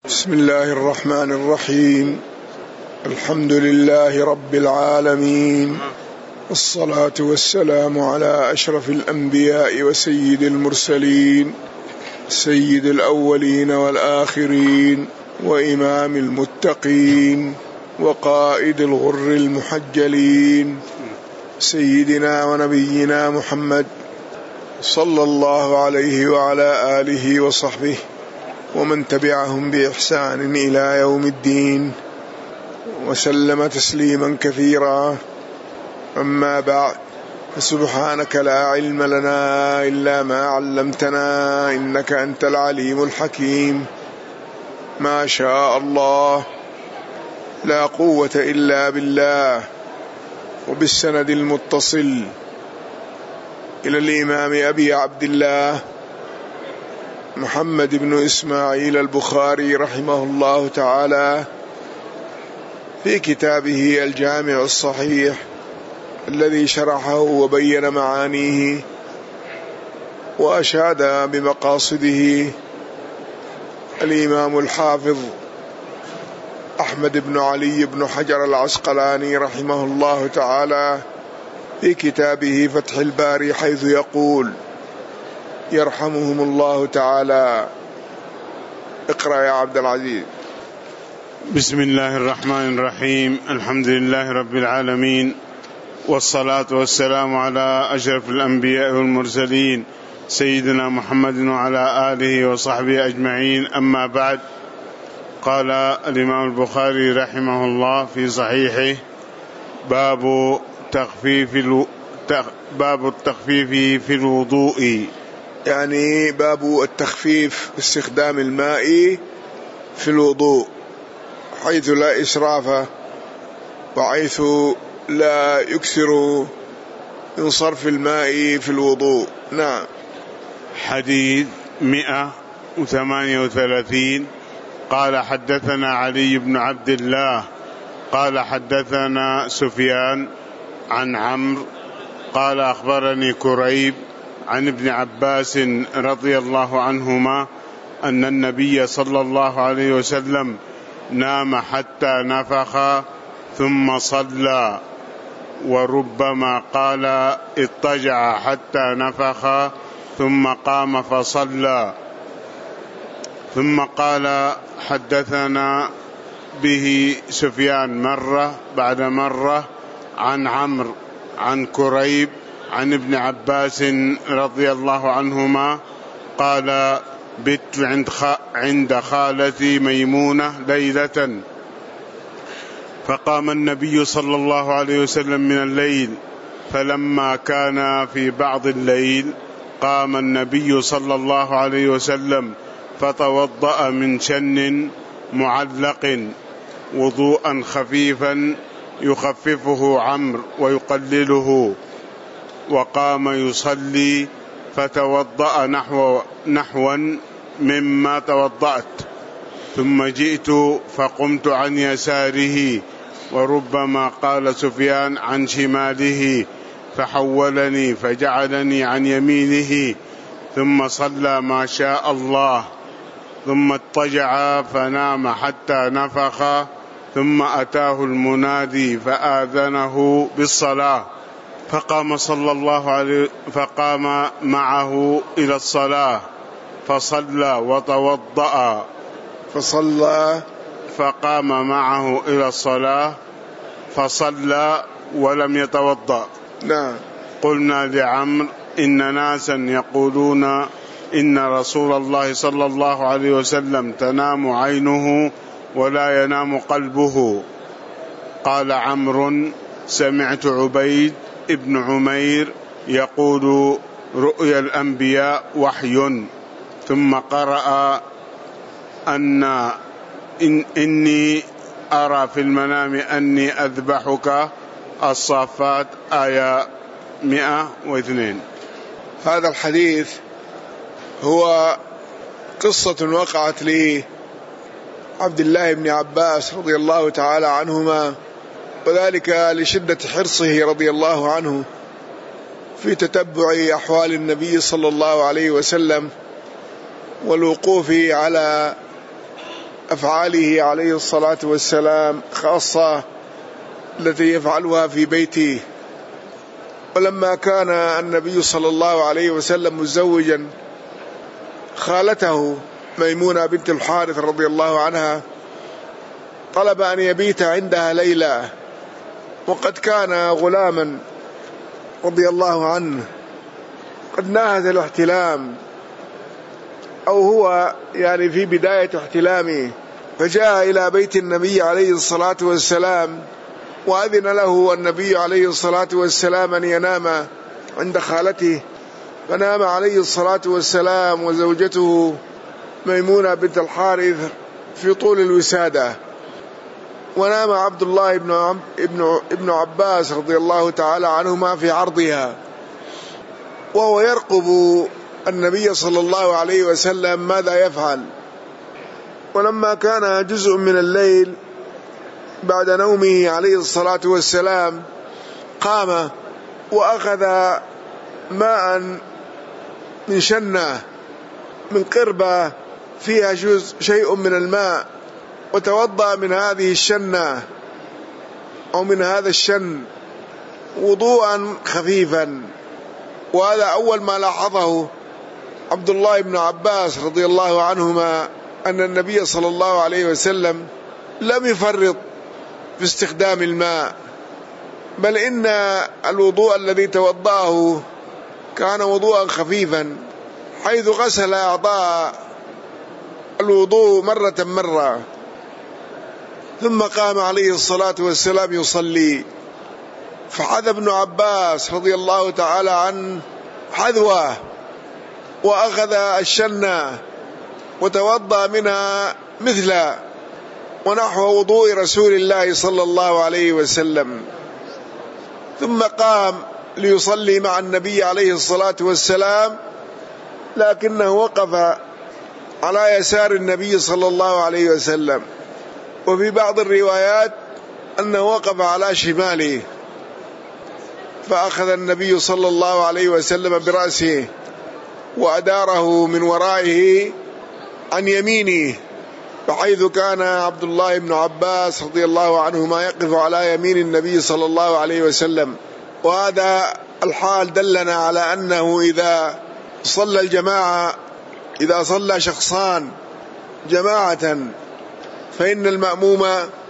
بسم الله الرحمن الرحيم. الحمد لله رب العالمين، والصلاة والسلام على أشرف الأنبياء وسيد المرسلين، سيد الأولين والآخرين، وإمام المتقين، وقائد الغر المحجلين، سيدنا ونبينا محمد صلى الله عليه وعلى آله وصحبه ومن تبعهم بإحسان إلى يوم الدين، وسلم تسليما كثيرا. أما بعد، فسبحانك لا علم لنا إلا ما علمتنا إنك أنت العليم الحكيم. ما شاء الله، لا قوة إلا بالله. وبالسند المتصل إلى الإمام أبي عبد الله محمد بن إسماعيل البخاري رحمه الله تعالى في كتابه الجامع الصحيح الذي شرحه وبين معانيه وأشاد بمقاصده الإمام الحافظ أحمد بن علي بن حجر العسقلاني رحمه الله تعالى في كتابه فتح الباري، حيث يقول يرحمهم الله تعالى. اقرأ يا عبد العزيز. بسم الله الرحمن الرحيم. الحمد لله رب العالمين، والصلاة والسلام على أشرف الأنبياء والمرسلين سيدنا محمد وعلى آله وصحبه أجمعين. أما بعد، قال الإمام البخاري رحمه الله في صحيحه: باب التخفيف في الوضوء، يعني باب التخفيف باستخدام الماء في الوضوء، حيث لا إسراف وحيث لا يكثر من صرف الماء في الوضوء. نعم. حديث 138. قال حدثنا علي بن عبد الله قال حدثنا سفيان عن عمرو قال أخبرني كريب عن ابن عباس رضي الله عنهما أن النبي صلى الله عليه وسلم نام حتى نفخ ثم صلى، وربما قال اضطجع حتى نفخ ثم قام فصلى. ثم قال حدثنا به سفيان مرة بعد مرة عن عمرو عن كريب عن ابن عباس رضي الله عنهما قال: بت عند خالتي ميمونة ليلة، فقام النبي صلى الله عليه وسلم من الليل، فلما كان في بعض الليل قام النبي صلى الله عليه وسلم فتوضأ من شن معلق وضوءا خفيفا يخففه عمرو ويقلله، وقام يصلي فتوضأ نحوا مما توضأت، ثم جئت فقمت عن يساره، وربما قال سفيان عن شماله، فحولني فجعلني عن يمينه، ثم صلى ما شاء الله، ثم اضطجع فنام حتى نفخ، ثم أتاه المنادي فآذنه بالصلاة، فقام معه إلى الصلاة فصلى وتوضأ. فقام معه إلى الصلاة فصلى ولم يتوضأ. نعم. قلنا لعمرو: إن ناسا يقولون إن رسول الله صلى الله عليه وسلم تنام عينه ولا ينام قلبه. قال عمرو: سمعت عبيد ابن عمير يقول: رؤيا الأنبياء وحي. ثم قرأ إني أرى في المنام أني أذبحك، الصافات، آية 102. هذا الحديث هو قصة وقعت لعبد الله بن عباس رضي الله تعالى عنهما، وذلك لشدة حرصه رضي الله عنه في تتبع أحوال النبي صلى الله عليه وسلم والوقوف على أفعاله عليه الصلاة والسلام، خاصة التي يفعلها في بيته. ولما كان النبي صلى الله عليه وسلم مزوجا خالته ميمونة بنت الحارث رضي الله عنها، طلب أن يبيت عندها ليلة، وقد كان غلاما رضي الله عنه قد ناهز الاحتلام، أو هو يعني في بداية احتلامه، فجاء إلى بيت النبي عليه الصلاة والسلام، وأذن له النبي عليه الصلاة والسلام أن ينام عند خالته، فنام عليه الصلاة والسلام وزوجته ميمونة بنت الحارث في طول الوسادة، ونام عبد الله ابن عباس رضي الله تعالى عنهما في عرضها، وهو يرقب النبي صلى الله عليه وسلم ماذا يفعل. ولما كان جزء من الليل بعد نومه عليه الصلاة والسلام، قام وأخذ ماء من شنة، من قربة فيها شيء من الماء، وتوضأ من هذه الشنة أو من هذا الشن وضوءا خفيفا. وهذا أول ما لاحظه عبد الله بن عباس رضي الله عنهما، أن النبي صلى الله عليه وسلم لم يفرط في استخدام الماء، بل إن الوضوء الذي توضأه كان وضوءا خفيفا، حيث غسل أعضاء الوضوء مرة، ثم قام عليه الصلاة والسلام يصلي. فحذ ابن عباس رضي الله تعالى عنه حذوه، وأخذ الشنة وتوضأ منها مثل ونحو وضوء رسول الله صلى الله عليه وسلم، ثم قام ليصلي مع النبي عليه الصلاة والسلام، لكنه وقف على يسار النبي صلى الله عليه وسلم، وفي بعض الروايات أنه وقف على شماله، فأخذ النبي صلى الله عليه وسلم برأسه وأداره من ورائه عن يمينه، بحيث كان عبد الله بن عباس رضي الله عنهما يقف على يمين النبي صلى الله عليه وسلم. وهذا الحال دلنا على أنه إذا صلى الجماعة، إذا صلى شخصان جماعة، فإن المأموم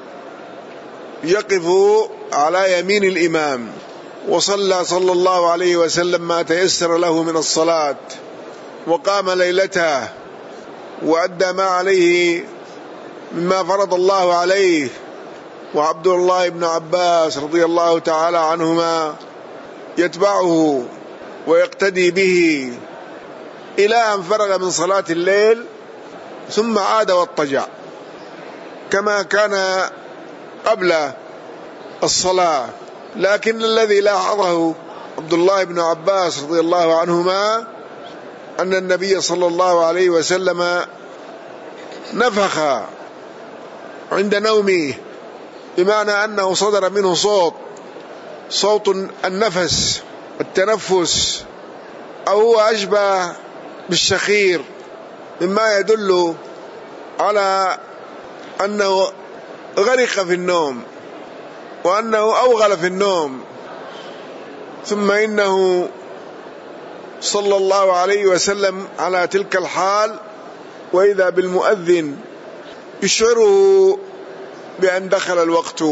يقف على يمين الإمام، وصلى صلى الله عليه وسلم ما تيسر له من الصلاة، وقام ليلته وأدى ما عليه مما فرض الله عليه. وعبد الله بن عباس رضي الله تعالى عنهما يتبعه ويقتدي به إلى أن فرغ من صلاة الليل، ثم عاد واضطجع كما كان قبل الصلاة. لكن الذي لاحظه عبد الله بن عباس رضي الله عنهما أن النبي صلى الله عليه وسلم نفخ عند نومه، بمعنى أنه صدر منه صوت النفس، التنفس، أو هو أشبه بالشخير، مما يدل على أنه غرق في النوم، وأنه أوغل في النوم. ثم إنه صلى الله عليه وسلم على تلك الحال، وإذا بالمؤذن يشعره بأن دخل الوقت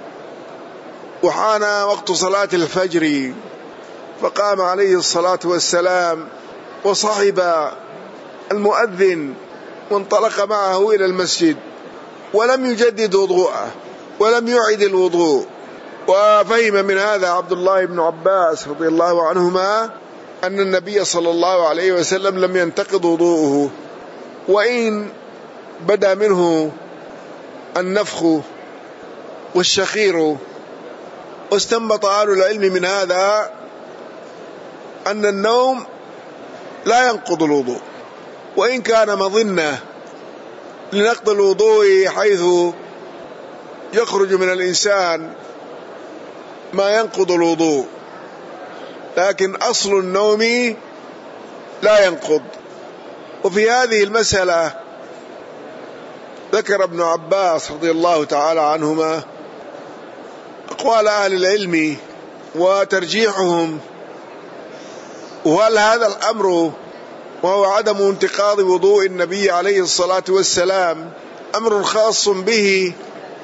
وحان وقت صلاة الفجر، فقام عليه الصلاة والسلام وصحب المؤذن وانطلق معه إلى المسجد، ولم يجدد وضوءه ولم يعد الوضوء. وفهم من هذا عبد الله بن عباس رضي الله عنهما أن النبي صلى الله عليه وسلم لم ينتقض وضوءه، وإن بدا منه النفخ والشخير. واستنبط أهل العلم من هذا أن النوم لا ينقض الوضوء، وإن كان مظنة لنقض الوضوء حيث يخرج من الإنسان ما ينقض الوضوء، لكن أصل النوم لا ينقض. وفي هذه المسألة ذكر ابن عباس رضي الله تعالى عنهما أقوال أهل العلم وترجيحهم، وهل هذا الأمر وهو عدم انتقاض وضوء النبي عليه الصلاة والسلام أمر خاص به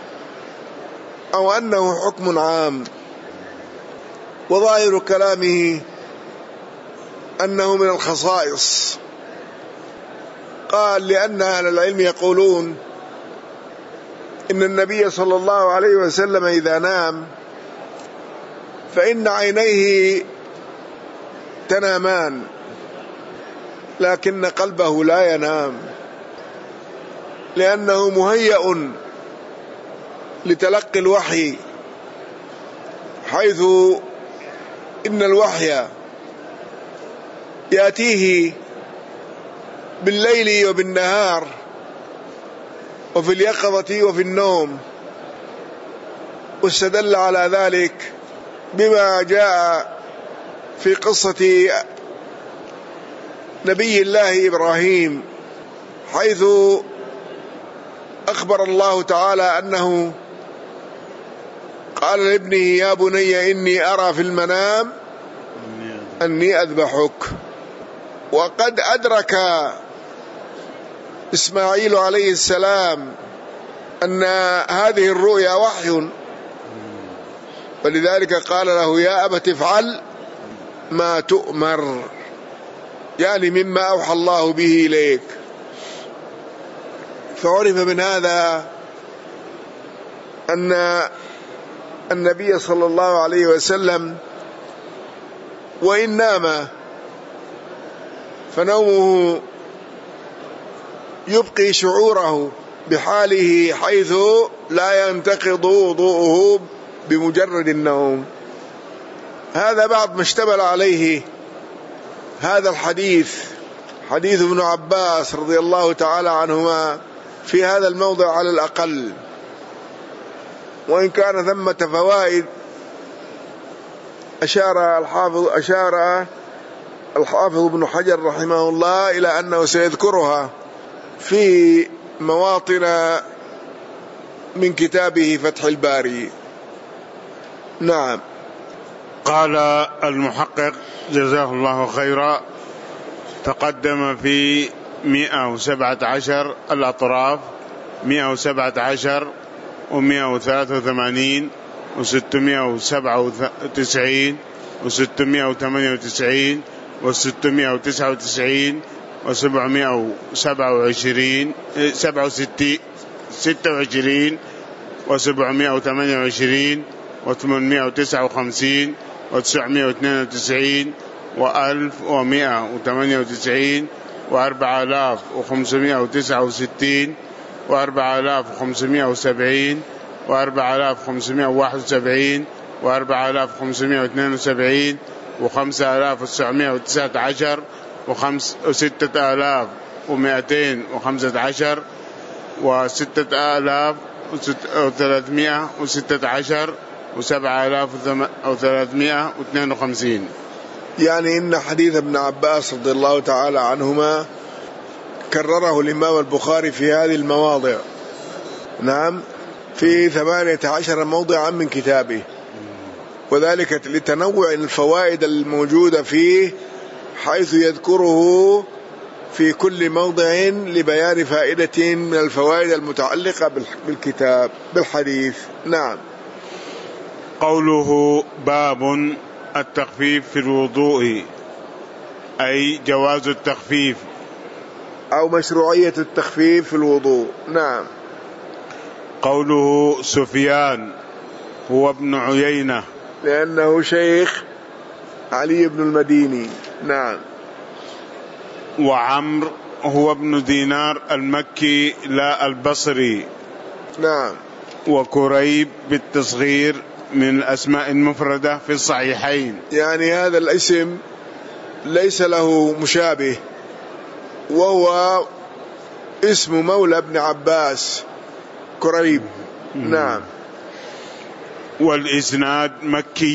أو أنه حكم عام؟ وظاهر كلامه أنه من الخصائص. قال لأن أهل العلم يقولون إن النبي صلى الله عليه وسلم إذا نام فإن عينيه تنامان لكن قلبه لا ينام، لأنه مهيأ لتلقي الوحي، حيث إن الوحي يأتيه بالليل وبالنهار وفي اليقظة وفي النوم. واستدل على ذلك بما جاء في قصة نبي الله إبراهيم، حيث أخبر الله تعالى أنه قال لابنه يا بني إني أرى في المنام أني أذبحك. وقد أدرك إسماعيل عليه السلام أن هذه الرؤيا وحي، ولذلك قال له يا أبت افعل ما تؤمر، يعني مما أوحى الله به إليك. فعرف من هذا أن النبي صلى الله عليه وسلم وإن نام فنومه يبقي شعوره بحاله، حيث لا ينتقض وضوءه بمجرد النوم. هذا بعض ما اشتمل عليه هذا الحديث، حديث ابن عباس رضي الله تعالى عنهما في هذا الموضع على الأقل، وإن كان ثمة فوائد أشار الحافظ ابن حجر رحمه الله إلى أنه سيذكرها في مواطن من كتابه فتح الباري. نعم. قال المحقق جزاه الله خيرا: تقدم في 117 الأطراف، 117 و183 و697 و698 و699 و727 26 و728 و859 و992 و1198 و4569 و4570 و4571 و4572 و5919 و6215 و6316 و7352. يعني إن حديث ابن عباس رضي الله تعالى عنهما كرره الإمام البخاري في هذه المواضع، نعم، في 18 موضعا من كتابه، وذلك لتنوع الفوائد الموجودة فيه، حيث يذكره في كل موضع لبيان فائدة من الفوائد المتعلقة بالكتاب بالحديث. نعم. قوله باب التخفيف في الوضوء، أي جواز التخفيف أو مشروعية التخفيف في الوضوء. نعم. قوله سفيان هو ابن عيينة لأنه شيخ علي بن المديني. نعم. وعمر هو ابن دينار المكي لا البصري. نعم. وكريب بالتصغير من الأسماء المفردة في الصحيحين، يعني هذا الاسم ليس له مشابه، وهو اسم مولى ابن عباس كريب. نعم. والإسناد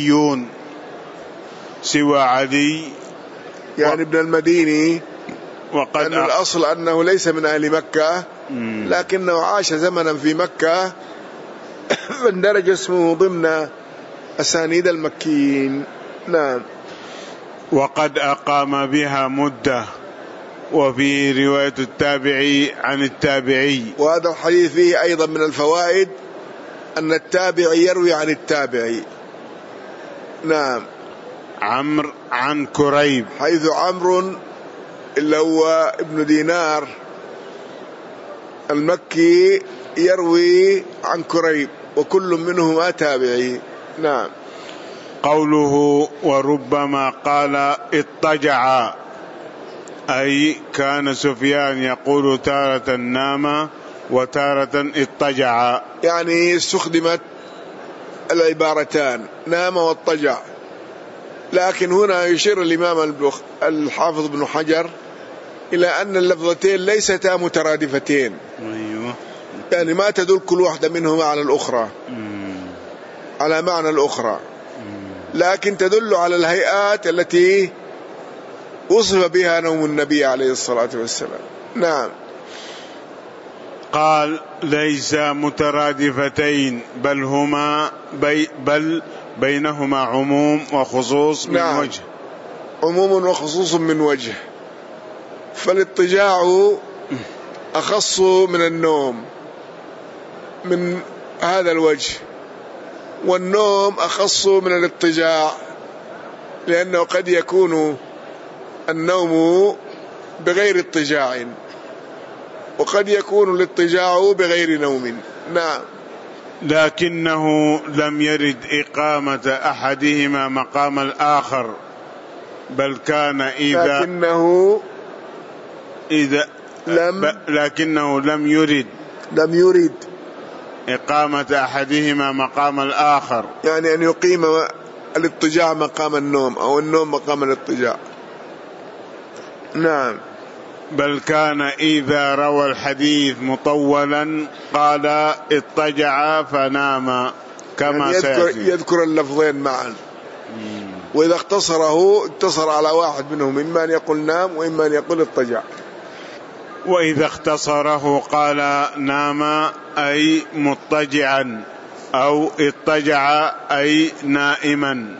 مكيون سوى علي يعني ابن المديني لأن الأصل أنه ليس من أهل مكة، لكنه عاش زمنا في مكة فاندرج اسمه ضمن أسانيد المكيين. نعم. وقد أقام بها مدة، وفي رواية التابعي عن التابعي. وهذا الحديث فيه أيضا من الفوائد أن التابعي يروي عن التابعي. نعم. عمرو عن كريب، حيث عمرو اللي هو ابن دينار المكي يروي عن كريب، وكل منهما تابعي. نعم. قوله وربما قال اضطجع، أي كان سفيان يقول تارة نام وتارة اضطجع، يعني استخدمت العبارتان نام واضطجع، لكن هنا يشير الإمام الحافظ بن حجر إلى أن اللفظتين ليستا مترادفتين، يعني ما تدل كل واحدة منهما على الأخرى على معنى الأخرى، لكن تدل على الهيئات التي وصف بها نوم النبي عليه الصلاة والسلام. نعم. قال ليس مترادفتين، بل هما بل بينهما عموم وخصوص من نعم. وجه. عموم وخصوص من وجه، فالاضطجاع أخص من النوم من هذا الوجه، والنوم أخص من الاضطجاع، لأنه قد يكون النوم بغير اضطجاع، وقد يكون الاضطجاع بغير نوم. نعم. لكنه لم يرد إقامة أحدهما مقام الآخر، بل كان لكنه لم يرد إقامة أحدهما مقام الآخر، يعني أن يقيم الاضطجاع مقام النوم أو النوم مقام الاضطجاع. نعم. بل كان إذا روى الحديث مطولا قال اضطجع فنام، كما يعني يذكر اللفظين معا، وإذا اختصره اقتصر على واحد منهم، إما أن يقول نام وإما أن يقول اضطجع. وإذا اختصره قال نام أي مضطجعا، أو اضطجع أي نائما.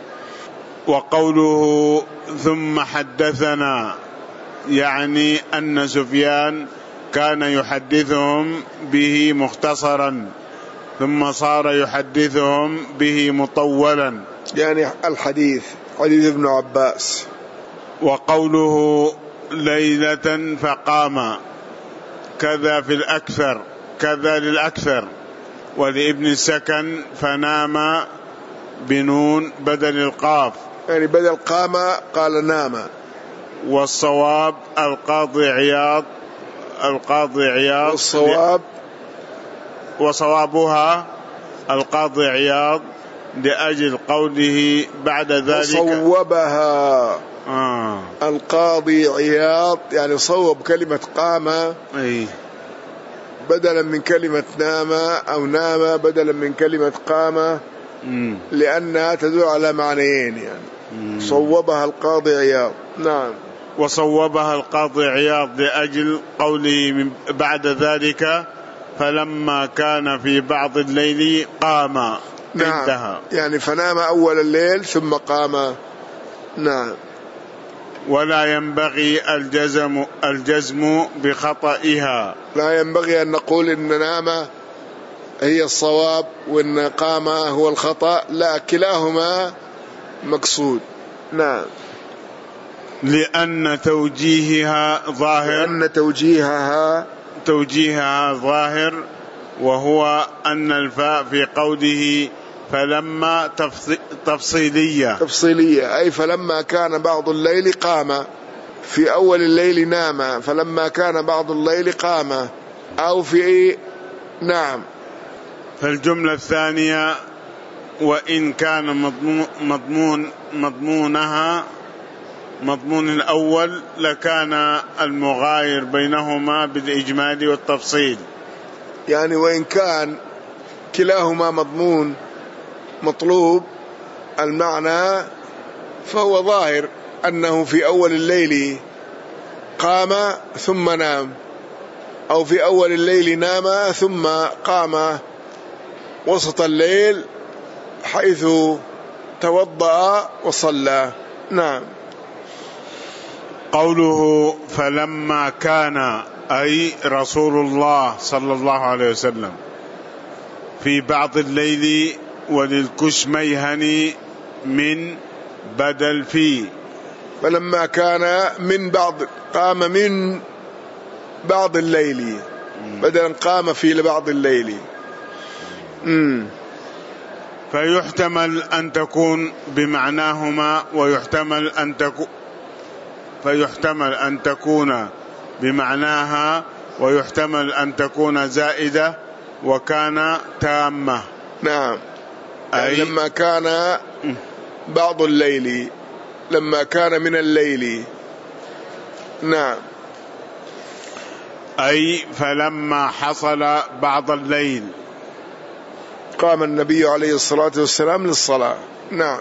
وقوله ثم حدثنا، يعني أن سفيان كان يحدثهم به مختصرا، ثم صار يحدثهم به مطولا، يعني الحديث حديث ابن عباس. وقوله ليلة فقام، كذا في الأكثر، كذا للأكثر. ولابن السكن فنام بنون بدل القاف، يعني بدل قام قال نام. والصواب القاضي عياض والصواب وصوابها القاضي عياض، لأجل قوله بعد ذلك صوبها القاضي عياض، يعني صوب كلمة قام بدلا من كلمة نام، أو نام بدلا من كلمة قام، لأنها تدل على معنيين، يعني صوبها القاضي عياض. نعم. وصوبها القاضي عياض لأجل قوله بعد ذلك فلما كان في بعض الليل قام. نعم. انتهى. يعني فنام أول الليل ثم قام. نعم. ولا ينبغي الجزم بخطئها، لا ينبغي أن نقول إن نام هي الصواب وإن قام هو الخطأ، لا، كلاهما مقصود. نعم. لأن توجيهها ظاهر، وهو أن الفاء في قوله فلما تفصيلية، أي فلما كان بعض الليل قام، في أول الليل نام، فلما كان بعض الليل قام، أو في نعم. فالجملة الثانية وإن كان مضمون الأول لكان المغاير بينهما بالإجمال والتفصيل، يعني وإن كان كلاهما مضمون مطلوب المعنى، فهو ظاهر أنه في أول الليل قام ثم نام، أو في أول الليل نام ثم قام وسط الليل حيث توضأ وصلى. نعم. قوله فلما كان أي رسول الله صلى الله عليه وسلم في بعض الليل وللكشميهني من بدل فيه. فلما كان من بعض، قام من بعض الليل بدلا قام في لبعض الليل. فيحتمل أن تكون بمعناهما، ويحتمل أن تكون بمعناها، ويحتمل أن تكون زائدة وكان تامة. نعم. أي لما كان بعض الليل، لما كان من الليل. نعم. أي فلما حصل بعض الليل قام النبي عليه الصلاة والسلام للصلاة. نعم.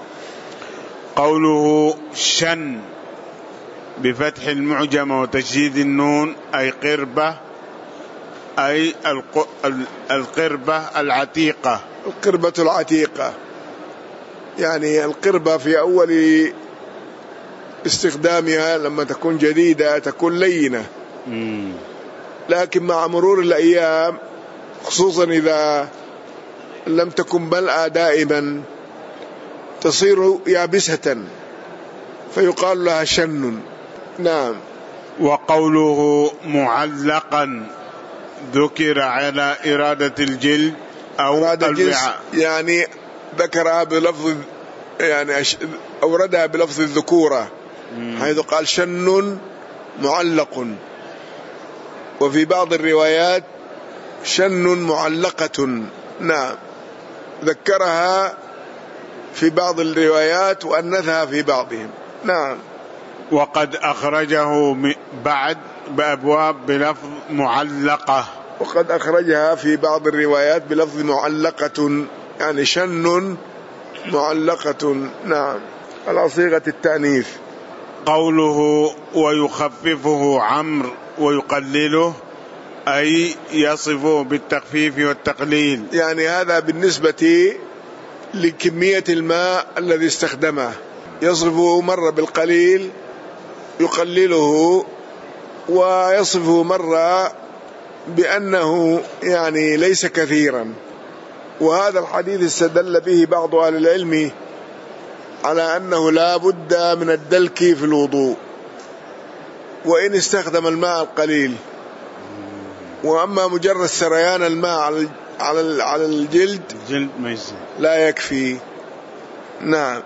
قوله شن بفتح المعجمة وتشديد النون أي قربة، أي القربة العتيقة. القربة العتيقة، يعني القربة في أول استخدامها لما تكون جديدة تكون لينة، لكن مع مرور الأيام خصوصا إذا لم تكن ملأى دائما تصير يابسة فيقال لها شن. نعم. وقوله معلقا ذكر على إرادة الجلد أو الوعاء، يعني ذكرها بلفظ، يعني أوردها بلفظ الذكورة، حيث قال شن معلق، وفي بعض الروايات شن معلقة. نعم. ذكرها في بعض الروايات وأنثها في بعضهم. نعم. وقد أخرجه بعد بأبواب بلفظ معلقة، وقد أخرجها في بعض الروايات بلفظ معلقة، يعني شن معلقة. نعم، على صيغة التأنيث. قوله ويخففه عمرو ويقلله أي يصفه بالتخفيف والتقليل، يعني هذا بالنسبة لكمية الماء الذي استخدمه، يصفه مرة بالقليل يقلله، ويصفه مرة بأنه يعني ليس كثيرا. وهذا الحديث استدل به بعض أهل العلم على أنه لا بد من الدلك في الوضوء وإن استخدم الماء القليل. وأما مجرد سريان الماء على الجلد لا يكفي. نعم.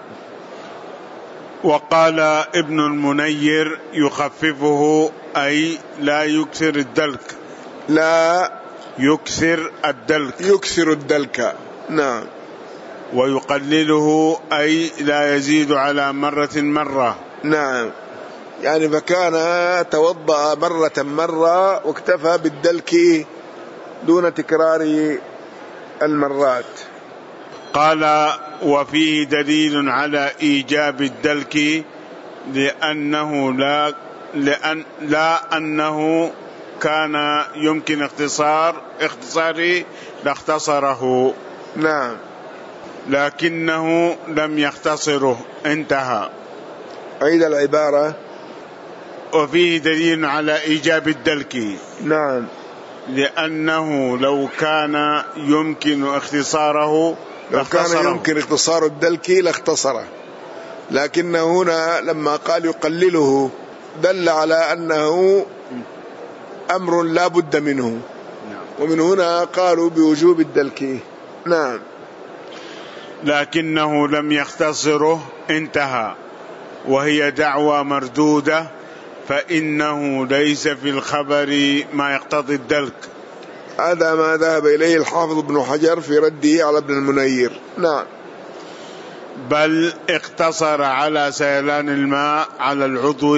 وقال ابن المنير يخففه أي لا يكثر الدلك، لا يكثر الدلك، يكثر الدلك. نعم. ويقلله أي لا يزيد على مرة. نعم، يعني فكان توضأ مرة واكتفى بالدلك دون تكرار المرات. قال وفيه دليل على إيجاب الدلك لا أنه كان يمكن اختصاره لاختصره. نعم. لكنه لم يختصره. انتهى. عيد العبارة. وفيه دليل على إيجاب الدلك. نعم. لأنه لو كان يمكن اختصاره لو كان يمكن اختصار الدلك لاختصره، لكن هنا لما قال يقلله دل على أنه أمر لا بد منه، ومن هنا قالوا بوجوب الدلك. نعم. لكنه لم يختصره. انتهى. وهي دعوى مردودة، فإنه ليس في الخبر ما يقتضي الدلك. هذا ما ذهب إليه الحافظ ابن حجر في رده على ابن المنير. نعم. بل اقتصر على سيلان الماء على العضو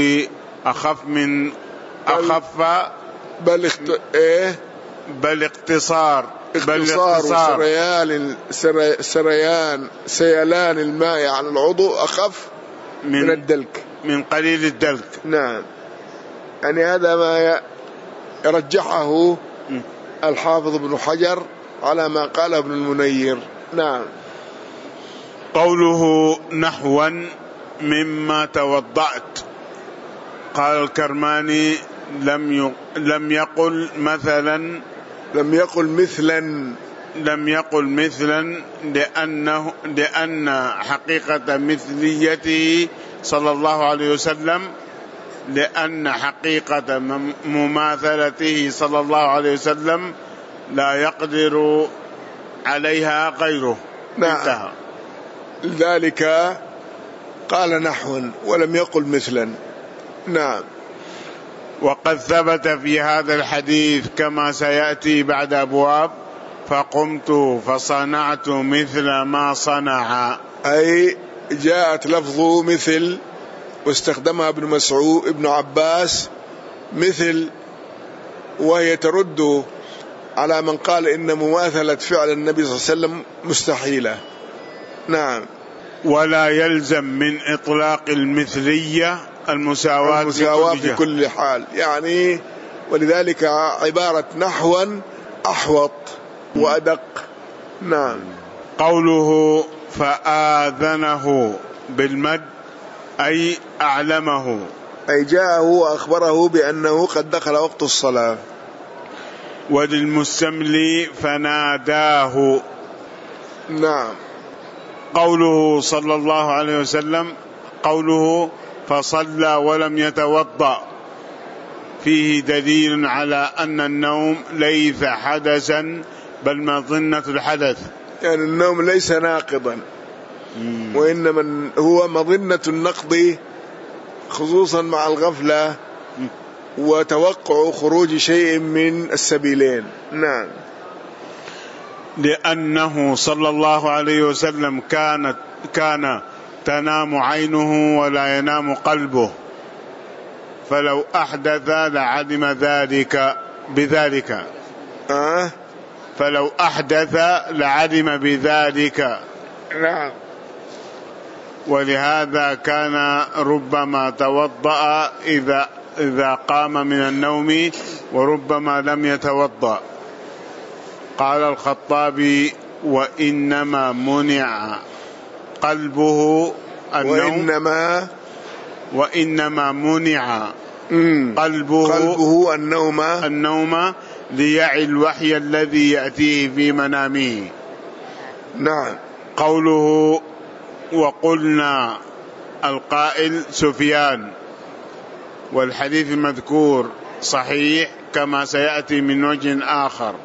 بل اقتصار سيلان الماء على العضو أخف من الدلك، من قليل الدلك. نعم. يعني هذا ما يرجحه الحافظ ابن حجر على ما قاله ابن المنير. نعم. قوله نحوا مما توضأت، قال الكرماني لم يقل مثلا، لم يقل مثلا لأن حقيقة مثليته صلى الله عليه وسلم، لأن حقيقة مماثلته صلى الله عليه وسلم لا يقدر عليها غيره. نعم. لذلك قال نحوا ولم يقل مثلا. نعم. وقد ثبت في هذا الحديث كما سيأتي بعد أبواب: فقمت فصنعت مثل ما صنع، أي جاءت لفظ مثل واستخدمها ابن عباس مثل، وهي ترد على من قال إن مماثلة فعل النبي صلى الله عليه وسلم مستحيلة. نعم. ولا يلزم من إطلاق المثلية المساواة في كل حال، يعني ولذلك عبارة نحوا أحوط وأدق. نعم. قوله فآذنه بالمد أي أعلمه، أي جاءه وأخبره بأنه قد دخل وقت الصلاة. وللمستملي فناداه. نعم. قوله صلى الله عليه وسلم، قوله فصلى ولم يتوضأ، فيه دليل على أن النوم ليس حدثا بل مظنة الحدث، يعني النوم ليس ناقضا، وإنما هو مظنة النقض، خصوصا مع الغفلة وتوقع خروج شيء من السبيلين. نعم. لأنه صلى الله عليه وسلم كان تنام عينه ولا ينام قلبه، فلو أحدث لعلم ذلك بذلك. فلو أحدث لعلم بذلك. نعم. ولهذا كان ربما توضأ إذا قام من النوم، وربما لم يتوضأ. قال الخطابي: وإنما منع قلبه النوم، وإنما منع قلبه النوم ليعي الوحي الذي يأتيه في منامه. نعم. قوله وقلنا، القائل سفيان، والحديث المذكور صحيح كما سيأتي من وجه آخر.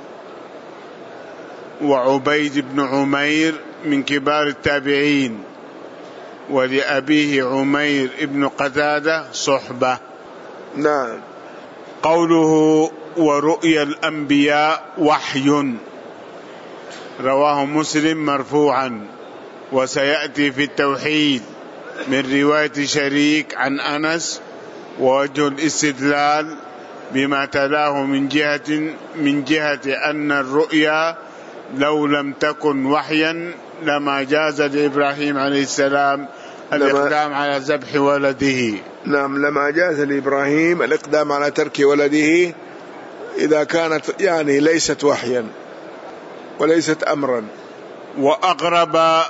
وعبيد بن عمير من كبار التابعين، ولأبيه عمير بن قتادة صحبة. نعم. قوله ورؤيا الأنبياء وحي، رواه مسلم مرفوعا، وسيأتي في التوحيد من رواية شريك عن أنس، ووجه الاستدلال بما تلاه من جهة أن الرؤيا لو لم تكن وحيا لما جاز لإبراهيم عليه السلام الإقدام على ذبح ولده. نعم، لما جاز لإبراهيم الإقدام على ترك ولده إذا كانت يعني ليست وحيا وليست أمرا. وأغرب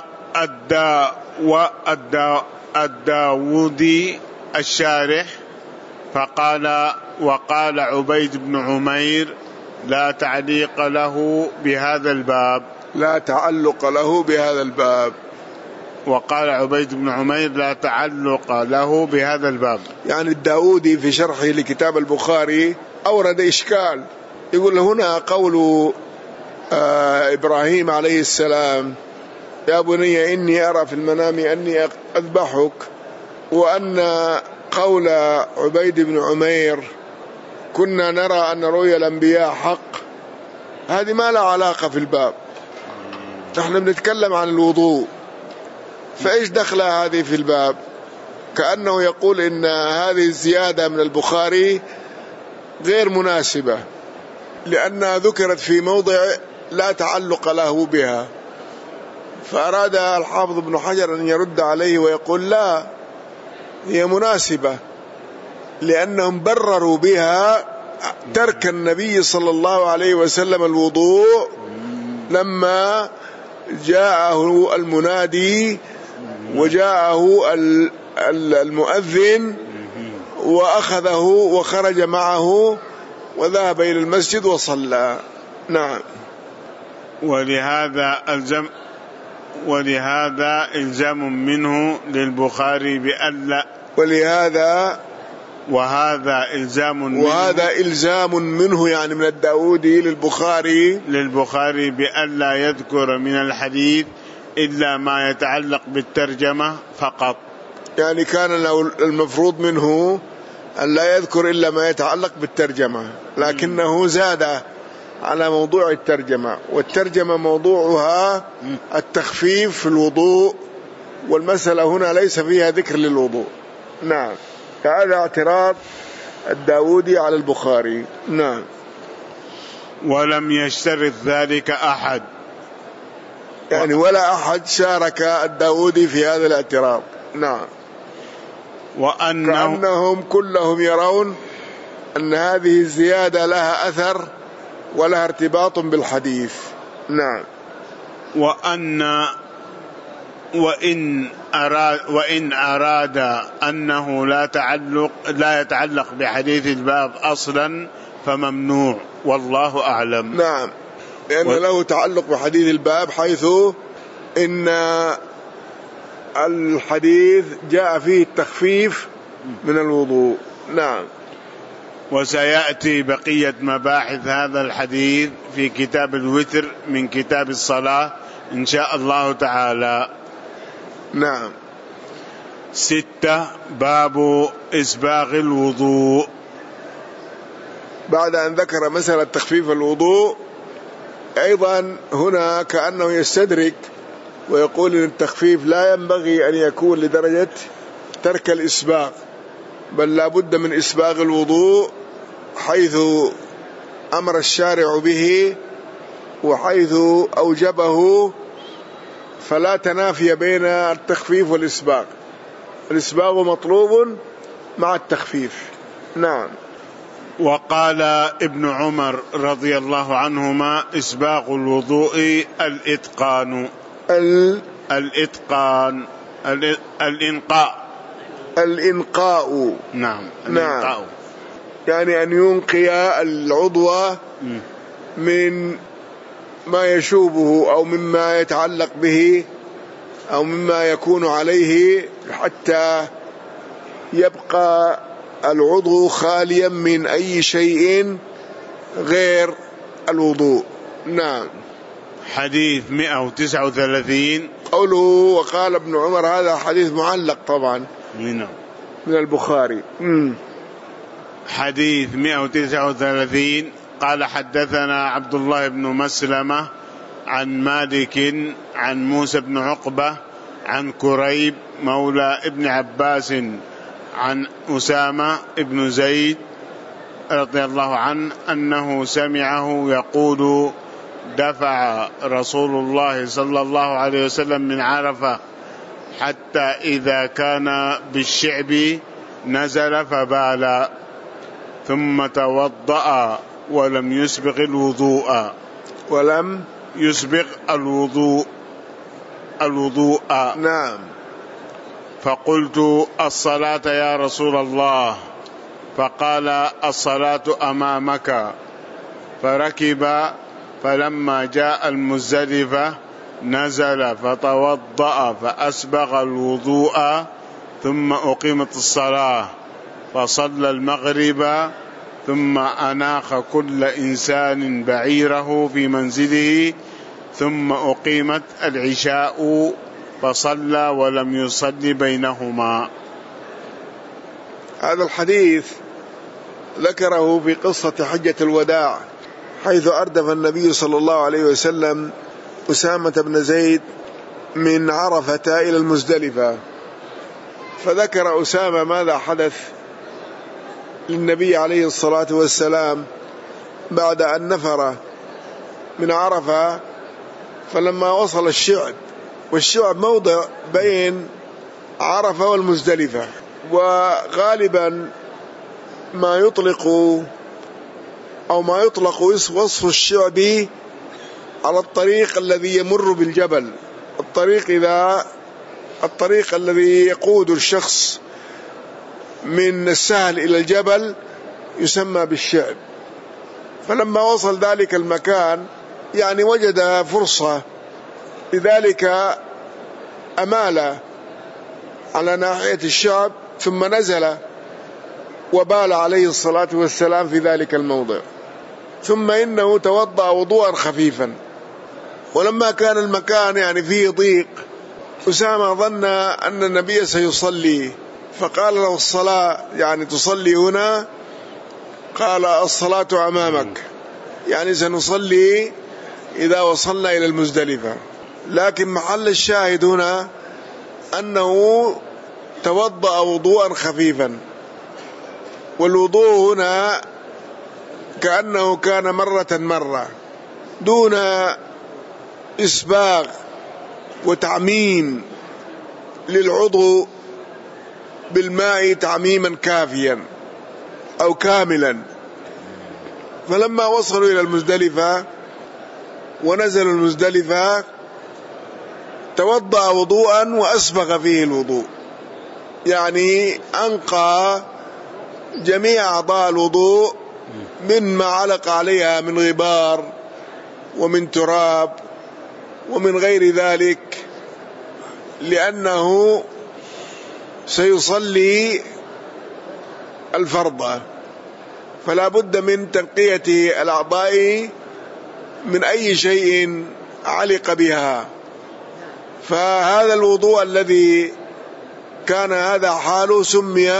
الداودي الشارح فقال: وقال عبيد بن عمير لا تعليق له بهذا الباب، لا تعلق له بهذا الباب. وقال عبيد بن عمير لا تعلق له بهذا الباب. يعني الداودي في شرحه لكتاب البخاري أورد إشكال، يقول هنا قول إبراهيم عليه السلام: يا بني إني أرى في المنام أني أذبحك، وأن قول عبيد بن عمير كنا نرى أن رؤيا الأنبياء حق، هذه ما لا علاقة في الباب. نحن بنتكلم عن الوضوء، فإيش دخل هذه في الباب؟ كأنه يقول إن هذه الزيادة من البخاري غير مناسبة، لأنها ذكرت في موضع لا تعلق له بها. فأراد الحافظ ابن حجر أن يرد عليه ويقول لا، هي مناسبة، لأنهم برروا بها ترك النبي صلى الله عليه وسلم الوضوء لما جاءه المنادي وجاءه المؤذن وأخذه وخرج معه وذهب إلى المسجد وصلى. نعم. ولهذا إلزام منه للبخاري بألا وهذا إلزام منه يعني من الداودي للبخاري بألا يذكر من الحديث إلا ما يتعلق بالترجمة فقط. يعني كان المفروض منه أن لا يذكر إلا ما يتعلق بالترجمة، لكنه زاد على موضوع الترجمة، والترجمة موضوعها التخفيف في الوضوء، والمسألة هنا ليس فيها ذكر للوضوء. نعم. هذا اعتراض الداودي على البخاري. نعم. ولم يشترط ذلك أحد، يعني ولا أحد شارك الداودي في هذا الاعتراض. نعم. كأنهم كلهم يرون أن هذه الزيادة لها أثر ولها ارتباط بالحديث. نعم. وإن أراد أنه لا يتعلق بحديث الباب أصلا فممنوع، والله أعلم. نعم، لأن له تعلق بحديث الباب، حيث إن الحديث جاء فيه التخفيف من الوضوء. نعم. وسيأتي بقية مباحث هذا الحديث في كتاب الوتر من كتاب الصلاة إن شاء الله تعالى. نعم. 6. باب إسباغ الوضوء. بعد أن ذكر مسألة تخفيف الوضوء، أيضا هنا كأنه يستدرك ويقول إن التخفيف لا ينبغي أن يكون لدرجة ترك الإسباغ، بل لا بد من إسباغ الوضوء حيث أمر الشارع به وحيث أوجبه، فلا تنافي بين التخفيف والإسباغ. الإسباغ مطلوب مع التخفيف. نعم. وقال ابن عمر رضي الله عنهما: إسباغ الوضوء الإتقان. الإنقاء. نعم. الإنقاء يعني أن ينقي العضو من ما يشوبه أو مما يتعلق به أو مما يكون عليه، حتى يبقى العضو خاليا من أي شيء غير الوضوء. نعم. حديث 139 قوله وقال ابن عمر، هذا حديث معلق طبعا من البخاري. حديث 139 قال: حدثنا عبد الله بن مسلمة عن مالك عن موسى بن عقبة عن كريب مولى ابن عباس عن أسامة بن زيد رضي الله عنه أنه سمعه يقول: دفع رسول الله صلى الله عليه وسلم من عرفة حتى إذا كان بالشعب نزل فبال، ثم توضأ ولم يسبغ الوضوء. نعم. فقلت: الصلاة يا رسول الله؟ فقال: الصلاة أمامك. فركب، فلما جاء المزدلفة نزل فتوضأ فأسبغ الوضوء، ثم أقيمت الصلاة فصلى المغرب، ثم أناخ كل إنسان بعيره في منزله، ثم أقيمت العشاء فصلى ولم يصلي بينهما. هذا الحديث ذكره في قصة حجة الوداع، حيث أردف النبي صلى الله عليه وسلم أسامة بن زيد من عرفة إلى المزدلفة، فذكر أسامة ماذا حدث للنبي عليه الصلاة والسلام بعد أن نفر من عرفة، فلما وصل الشعب، والشعب موضع بين عرفة والمزدلفة، وغالبا ما يطلق وصف الشعب على الطريق الذي يمر بالجبل، الطريق الذي يقود الشخص من السهل إلى الجبل يسمى بالشعب. فلما وصل ذلك المكان يعني وجد فرصة، لذلك أمال على ناحية الشعب ثم نزل وبال عليه الصلاة والسلام في ذلك الموضع، ثم إنه توضأ وضوءا خفيفا. ولما كان المكان يعني فيه ضيق، أسامة ظن أن النبي سيصلي، فقال له الصلاة يعني تصلي هنا؟ قال الصلاة أمامك، يعني سنصلي إذا وصلنا إلى المزدلفة. لكن محل الشاهد هنا أنه توضأ وضوءا خفيفا، والوضوء هنا كأنه كان مرة دون إسباغ وتعميم للعضو بالماء تعميما كافيا أو كاملا. فلما وصلوا إلى المزدلفة ونزلوا المزدلفة توضأ وضوءا وأسبغ فيه الوضوء، يعني أنقى جميع أعضاء الوضوء مما علق عليها من غبار ومن تراب ومن غير ذلك، لأنه سيصلي الفرض، فلا بد من تنقية الأعضاء من أي شيء علق بها. فهذا الوضوء الذي كان هذا حاله سمي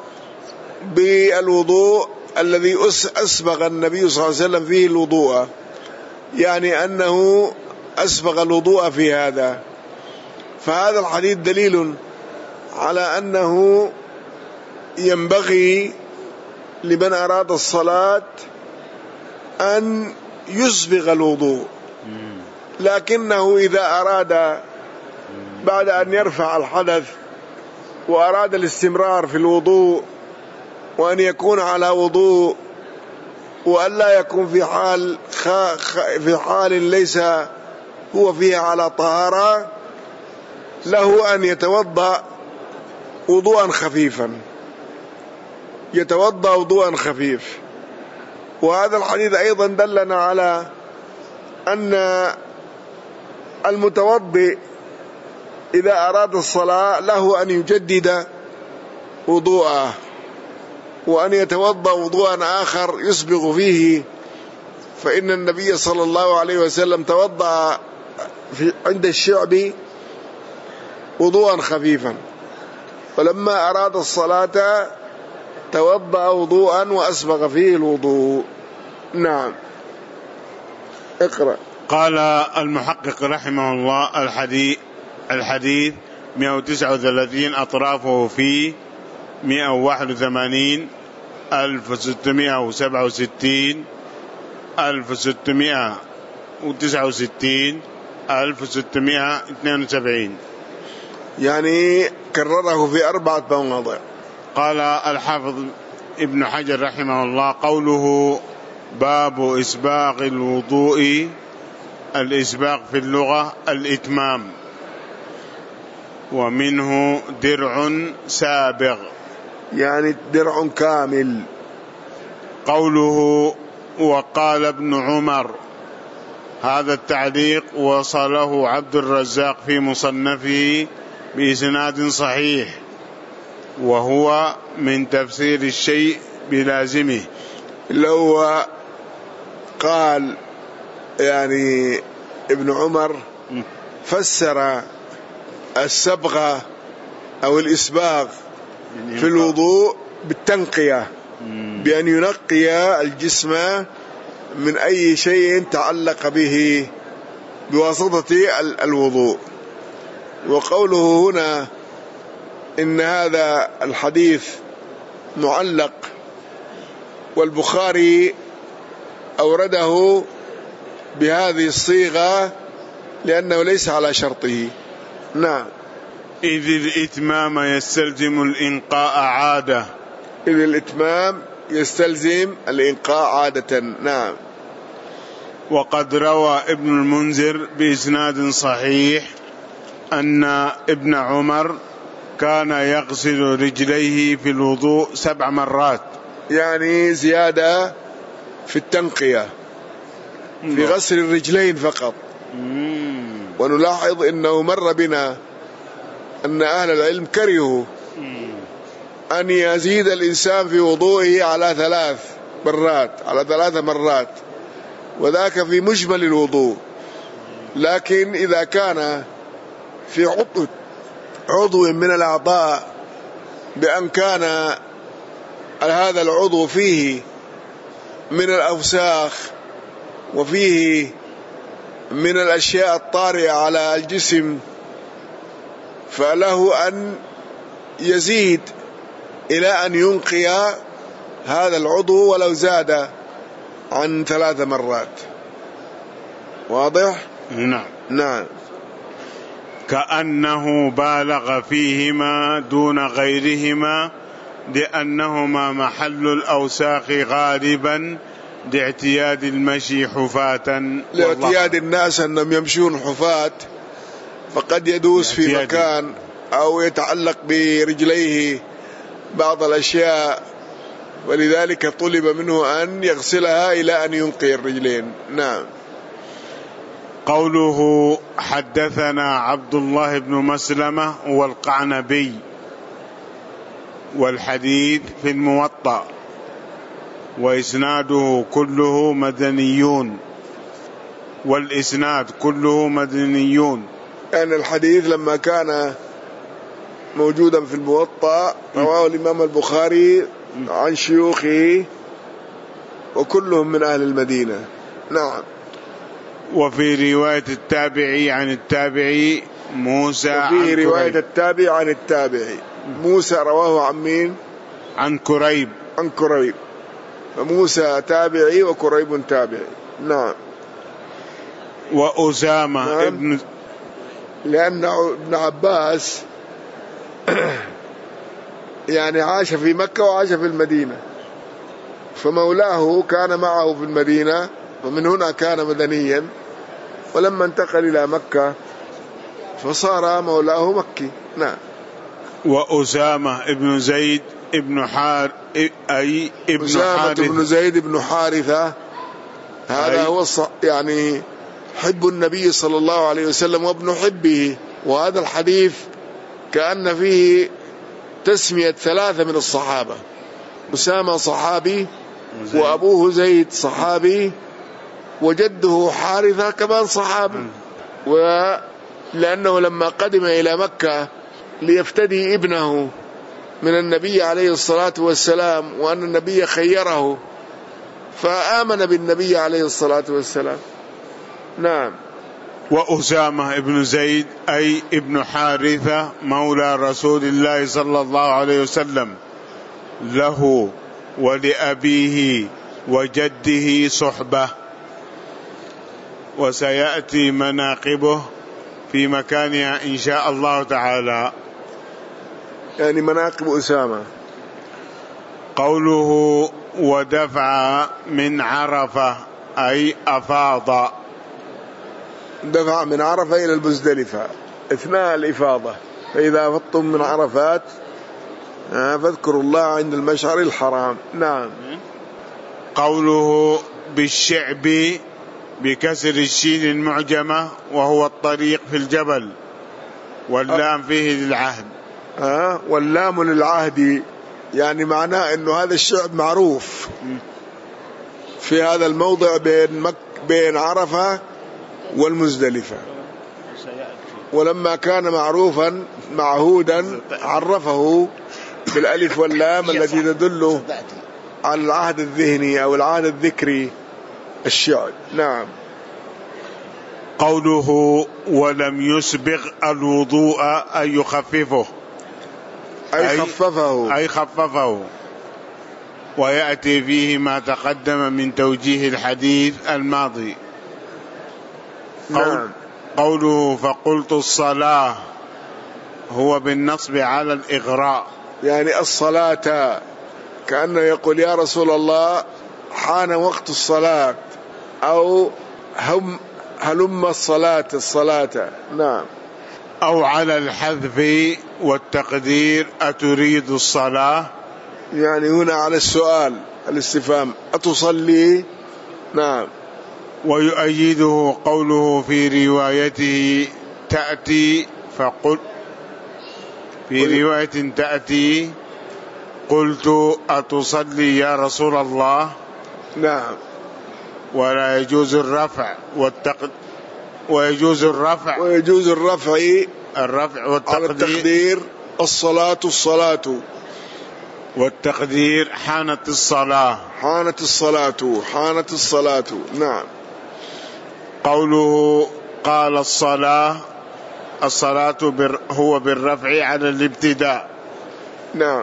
بالوضوء الذي أسبغ النبي صلى الله عليه وسلم فيه الوضوء، يعني أنه أسبغ الوضوء في هذا. فهذا الحديث دليل على أنه ينبغي لمن أراد الصلاة أن يسبغ الوضوء، لكنه إذا أراد بعد أن يرفع الحدث وأراد الاستمرار في الوضوء وأن يكون على وضوء وأن لا يكون في حال ليس هو فيها على طهارة، له أن يتوضأ وضوءا خفيف. وهذا الحديث أيضا دلنا على أن المتوضئ إذا أراد الصلاة له أن يجدد وضوءه وأن يتوضأ وضوءا آخر يسبغ فيه، فإن النبي صلى الله عليه وسلم توضأ عند الشعب وضوءا خفيفا، ولما أراد الصلاة توضأ وضوءا وأسبغ فيه الوضوء. نعم، اقرأ. قال المحقق رحمه الله: الحديث 139 أطرافه في 181 1667 1669 1672، يعني كرره في 4 مواضع. قال الحافظ ابن حجر رحمه الله: قوله باب إسباغ الوضوء، الإسباغ في اللغة الإتمام، ومنه درع سابغ، يعني درع كامل. قوله وقال ابن عمر، هذا التعليق وصله عبد الرزاق في مصنفه بإسناد صحيح، وهو من تفسير الشيء بلازمه. لو قال يعني ابن عمر فسر السبغة أو الإسباغ في الوضوء بالتنقية، بأن ينقي الجسم من أي شيء تعلق به بواسطة الوضوء. وقوله هنا إن هذا الحديث معلق، والبخاري أورده بهذه الصيغة لأنه ليس على شرطه. نعم. إذ الإتمام يستلزم الإنقاء عادة. إذ الإتمام يستلزم الإنقاء عادة. نعم. وقد روى ابن المنذر بإسناد صحيح أن ابن عمر كان يغسل رجليه في الوضوء 7 مرات، يعني زيادة في التنقية في غسل الرجلين فقط. ونلاحظ أنه مر بنا أن أهل العلم كرهوا أن يزيد الإنسان في وضوئه على 3 مرات، وذاك في مجمل الوضوء. لكن إذا كان في عضو من الأعضاء بأن كان هذا العضو فيه من الأوساخ وفيه من الأشياء الطارئة على الجسم، فله أن يزيد إلى أن ينقي هذا العضو ولو زاد عن 3 مرات. واضح؟ نعم. كأنه بالغ فيهما دون غيرهما لأنهما محل الأوساخ غالبا لاعتياد المشي حفاة، لاعتياد الناس أنهم يمشون حفاة، فقد يدوس في مكان أو يتعلق برجليه بعض الأشياء، ولذلك طلب منه أن يغسلها إلى أن ينقي الرجلين. نعم. قوله حدثنا عبد الله بن مسلمة والقعنبي، والحديث في الموطأ، وإسناده كله مدنيون، والإسناد كله مدنيون. يعني الحديث لما كان موجودا في الموطأ رواه الإمام البخاري عن شيوخه وكلهم من أهل المدينة. نعم. وفي رواية التابعي عن التابعي موسى، وفي رواية التابعي عن التابعي موسى رواه عن مين؟ عن كريب. فموسى تابعي وكريب تابعي. نعم. وأسامة ابن، لأن ابن عباس يعني عاش في مكة وعاش في المدينة، فمولاه كان معه في المدينة، ومن هنا كان مدنيا، ولما انتقل إلى مكة فصار مولاه مكي. نعم. وأسامة ابن زيد ابن ابن زيد ابن حارثة، هذا هو يعني حب النبي صلى الله عليه وسلم وابن حبه. وهذا الحديث كأن فيه تسمية 3 من الصحابة، أسامة صحابي، وأبوه زيد صحابي، وجده حارثة كمان صحابي. ولأنه لما قدم إلى مكة ليفتدي ابنه من النبي عليه الصلاة والسلام، وأن النبي خيره، فآمن بالنبي عليه الصلاة والسلام. نعم. وأسامة ابن زيد أي ابن حارثة مولى رسول الله صلى الله عليه وسلم، له ولأبيه وجده صحبة، وسيأتي مناقبه في مكانها إن شاء الله تعالى. يعني مناقب أسامة. قوله ودفع من عرفة أي أفاض، دفع من عرفة إلى المزدلفة أثناء الإفاضة، فإذا أفضتم من عرفات فاذكروا الله عند المشعر الحرام. نعم. قوله بالشعب بكسر الشين المعجمة، وهو الطريق في الجبل، واللام فيه للعهد. واللام للعهد، يعني معناه أنه هذا الشعب معروف في هذا الموضع بين عرفة والمزدلفة، ولما كان معروفا معهودا عرفه بالألف واللام التي تدل على العهد الذهني أو العهد الذكري الشعب. نعم. قوله ولم يسبغ الوضوء أي يخففه، أي خففه، ويأتي فيه ما تقدم من توجيه الحديث الماضي. نعم. قوله فقلت الصلاة هو بالنصب على الإغراء، يعني الصلاة كأنه يقول يا رسول الله حان وقت الصلاة، أو هلم الصلاة. نعم. أو على الحذف والتقدير أتريد الصلاة، يعني هنا على السؤال الاستفهام أتصلي. نعم. ويؤيده قوله في روايته تأتي فقل، في رواية تأتي قلت أتصلي يا رسول الله. نعم. ولا يجوز الرفع ويجوز الرفع والتقدير على التقدير الصلاة والتقدير حانت الصلاة. نعم. قوله قال الصلاة هو بالرفع على الابتداء. نعم.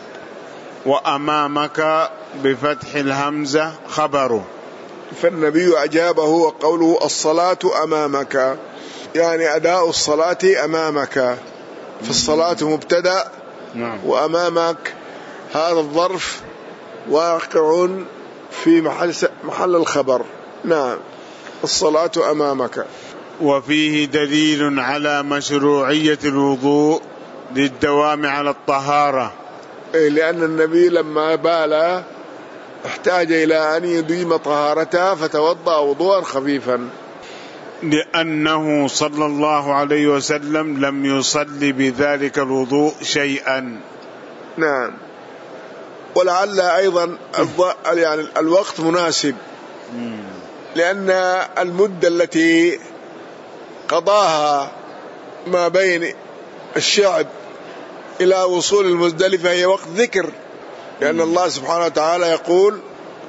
وأمامك بفتح الهمزة خبره، فالنبي أجابه وقوله الصلاة أمامك، يعني أداء الصلاة أمامك، فالصلاة مبتدأ. نعم. وأمامك هذا الظرف واقع في محل الخبر. نعم. الصلاة أمامك. وفيه دليل على مشروعية الوضوء للدوام على الطهارة، لأن النبي لما بال احتاج إلى أن يديم طهارته فتوضأ وضوءا خفيفا، لأنه صلى الله عليه وسلم لم يصلي بذلك الوضوء شيئا. نعم. ولعل أيضا يعني الوقت مناسب، لأن المدة التي قضاها ما بين الشعب إلى وصول المزدلفة هي وقت ذكر، لأن الله سبحانه وتعالى يقول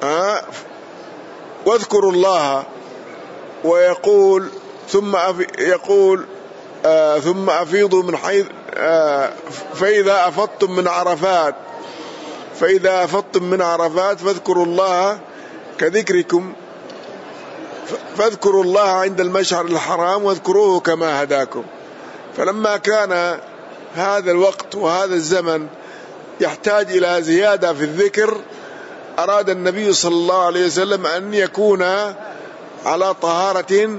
واذكروا الله، ويقول ثم أفيضوا من حيث فإذا أفضتم من عرفات فاذكروا الله كذكركم، فاذكروا الله عند المشعر الحرام واذكروه كما هداكم. فلما كان هذا الوقت وهذا الزمن يحتاج إلى زيادة في الذكر، أراد النبي صلى الله عليه وسلم أن يكون على طهارة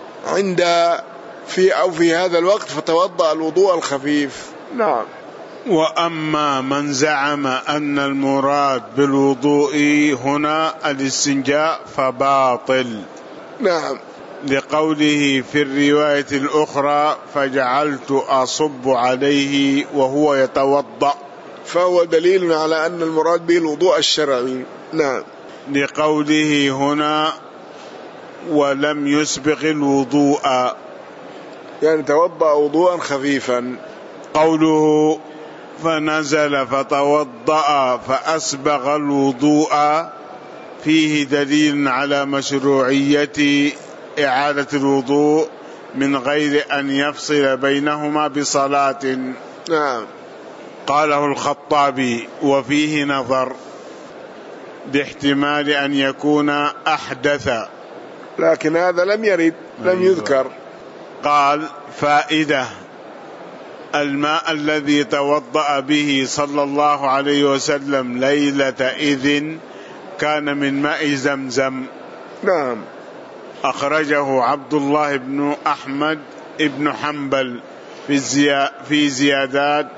في هذا الوقت، فتوضأ الوضوء الخفيف. نعم. وأما من زعم أن المراد بالوضوء هنا الاستنجاء فباطل. نعم. لقوله في الرواية الأخرى فجعلت أصب عليه وهو يتوضأ، فهو دليل على أن المراد به الوضوء الشرعي. نعم. لقوله هنا ولم يسبق الوضوء، يعني توضأ وضوءا خفيفا. قوله فنزل فتوضأ فأسبغ الوضوء فيه دليل على مشروعية إعادة الوضوء من غير أن يفصل بينهما بصلاة. نعم. قاله الخطابي وفيه نظر باحتمال أن يكون أحدث، لكن هذا لم يرد، لم يذكر. قال فائدة: الماء الذي توضأ به صلى الله عليه وسلم ليلة إذن كان من ماء زمزم. نعم. أخرجه عبد الله بن أحمد بن حنبل في زيادات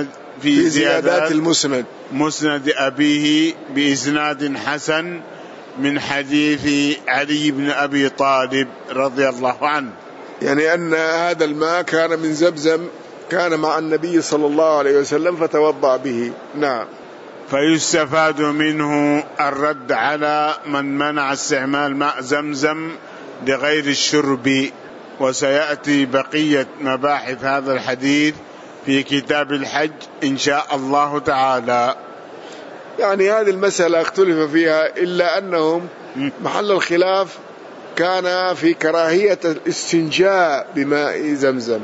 المسند مسند أبيه بإسناد حسن من حديث علي بن أبي طالب رضي الله عنه، يعني أن هذا الماء كان من زمزم، كان مع النبي صلى الله عليه وسلم فتوضأ به. نعم. فيستفاد منه الرد على من منع استعمال ماء زمزم لغير الشرب، وسيأتي بقية مباحث هذا الحديث في كتاب الحج إن شاء الله تعالى. يعني هذه المسألة اختلف فيها، إلا أنهم محل الخلاف كان في كراهية الاستنجاء بماء زمزم،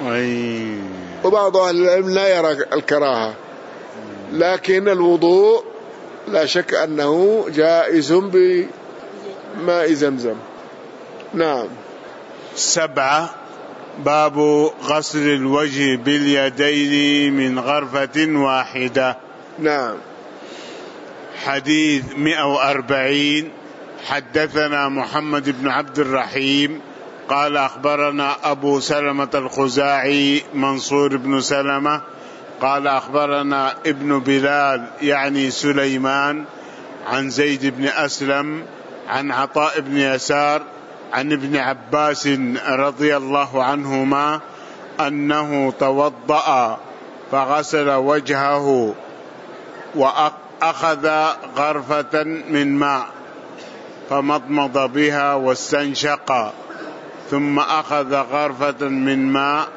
وبعض أهل العلم لا يرى الكراهة، لكن الوضوء لا شك أنه جائز بماء زمزم. نعم. 7. باب غسل الوجه باليدين من غرفة واحدة. نعم. حديث 140. حدثنا محمد بن عبد الرحيم قال أخبرنا أبو سلمة الخزاعي منصور بن سلمة قال أخبرنا ابن بلال يعني سليمان عن زيد بن أسلم عن عطاء بن يسار عن ابن عباس رضي الله عنهما أنه توضأ فغسل وجهه وأخذ غرفة من ماء فمضمض بها واستنشق، ثم أخذ غرفة من ماء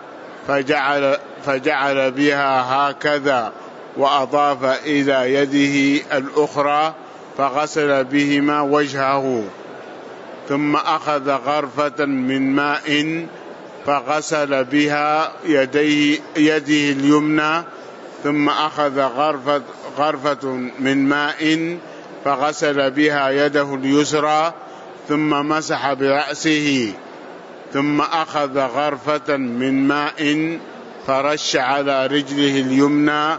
فجعل بها هكذا وأضاف إلى يده الأخرى فغسل بهما وجهه، ثم أخذ غرفة من ماء فغسل بها يده اليمنى، ثم أخذ غرفة من ماء فغسل بها يده اليسرى، ثم مسح برأسه، ثم أخذ غرفة من ماء فرش على رجله اليمنى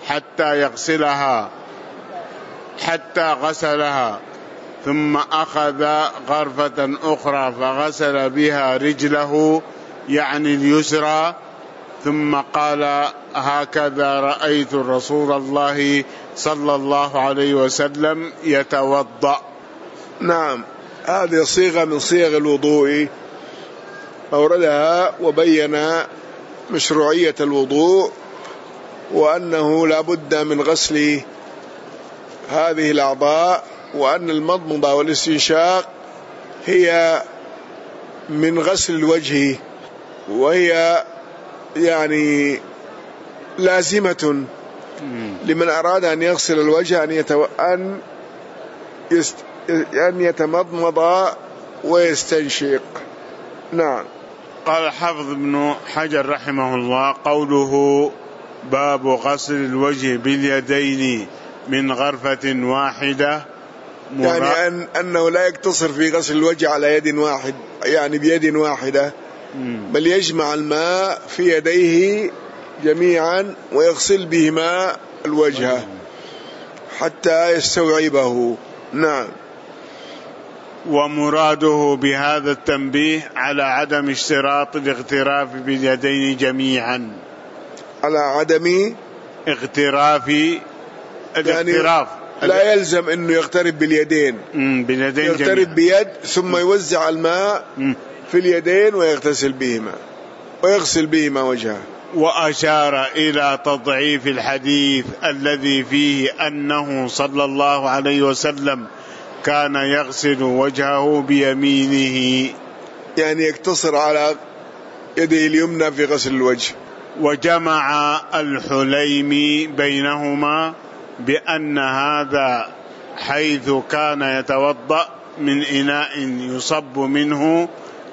حتى غسلها، ثم أخذ غرفة أخرى فغسل بها رجله يعني اليسرى، ثم قال: هكذا رأيت رسول الله صلى الله عليه وسلم يتوضأ. نعم، هذه صيغة من صيغ الوضوء أوردها وبين مشروعية الوضوء، وأنه لا بد من غسل هذه الأعضاء، وأن المضمضة والاستنشاق هي من غسل الوجه، وهي يعني لازمة لمن أراد أن يغسل الوجه أن يتمضمض ويستنشق. نعم. قال الحافظ ابن حجر رحمه الله: قوله باب غسل الوجه باليدين من غرفة واحدة، يعني أنه لا يقتصر في غسل الوجه على يد واحد، يعني بيد واحدة، بل يجمع الماء في يديه جميعا ويغسل بهما الوجه حتى يستوعبه. نعم. ومراده بهذا التنبيه على عدم اشتراط الاغتراف باليدين جميعا، على عدم اغتراف الاغتراف، يعني لا يلزم أنه يغترب باليدين، يغترب بيد ثم يوزع الماء في اليدين ويغتسل بهما ويغسل بهما وجهه. وأشار إلى تضعيف الحديث الذي فيه أنه صلى الله عليه وسلم كان يغسل وجهه بيمينه، يعني يقتصر على يده اليمنى في غسل الوجه. وجمع الحليمي بينهما بأن هذا حيث كان يتوضأ من إناء يصب منه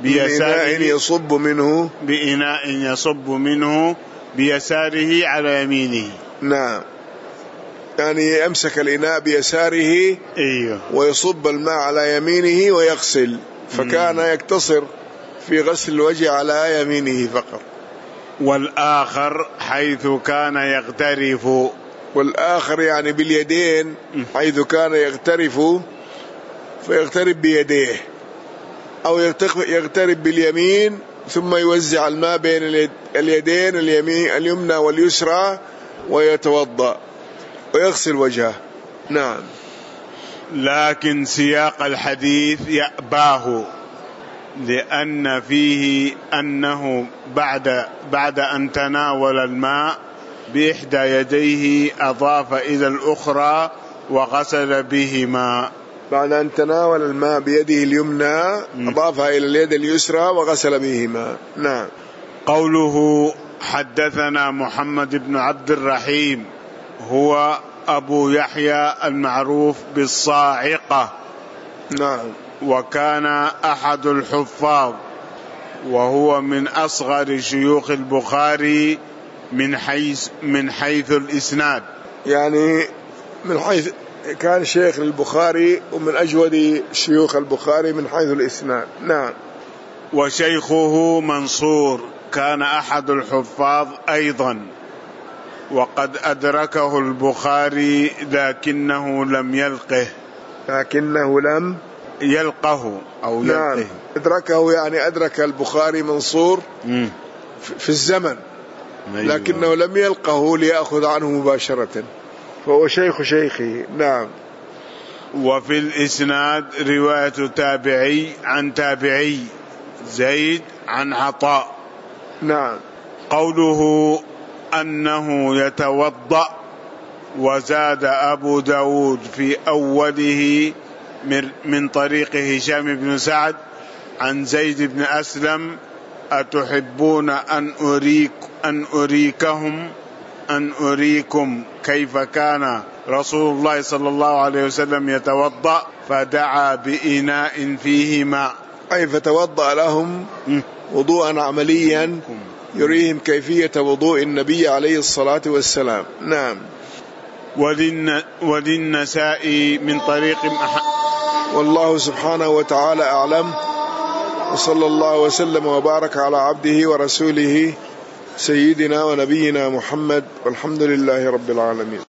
بإناء يصب منه بيساره على يمينه. نعم، يعني يمسك الإناء بيساره ويصب الماء على يمينه ويغسل، فكان يقتصر في غسل الوجه على يمينه فقط. والآخر حيث كان يغترف، والآخر يعني باليدين، حيث كان يغترف فيغترب بيديه، أو يغترب باليمين ثم يوزع الماء بين اليدين اليمنى واليسرى ويتوضأ ويغسل وجهه. نعم. لكن سياق الحديث يأباه، لأن فيه أنه بعد أن تناول الماء بإحدى يديه أضاف إلى الأخرى وغسل بهما. بعد أن تناول الماء بيده اليمنى أضافها إلى اليد اليسرى وغسل بهما. نعم. قوله حدثنا محمد بن عبد الرحيم هو أبو يحيى المعروف بالصاعقة. نعم. وكان أحد الحفاظ، وهو من أصغر شيوخ البخاري من حيث الإسناد، يعني من حيث كان شيخ البخاري ومن أجود شيوخ البخاري من حيث الإسناد. نعم. وشيخه منصور كان أحد الحفاظ أيضا، وقد أدركه البخاري لكنه لم يلقه. لكنه لم يلقه أو يلقه. نعم. أدركه يعني أدرك البخاري منصور في الزمن، لكنه لم يلقه ليأخذ عنه مباشرة، فهو شيخ شيخه. نعم. وفي الإسناد رواية تابعي عن تابعي زيد عن عطاء. نعم. قوله أنه يتوضأ، وزاد أبو داود في أوله من طريق هشام بن سعد عن زيد بن أسلم: أتحبون أن أريكم كيف كان رسول الله صلى الله عليه وسلم يتوضأ؟ فدعا بإناء فيه ماء، أي فتوضأ لهم وضوءا عمليا يريهم كيفية وضوء النبي عليه الصلاة والسلام. نعم. وللنسائي من طريق والله سبحانه وتعالى أعلم، وصلى الله وسلم وبارك على عبده ورسوله سيدنا ونبينا محمد، والحمد لله رب العالمين.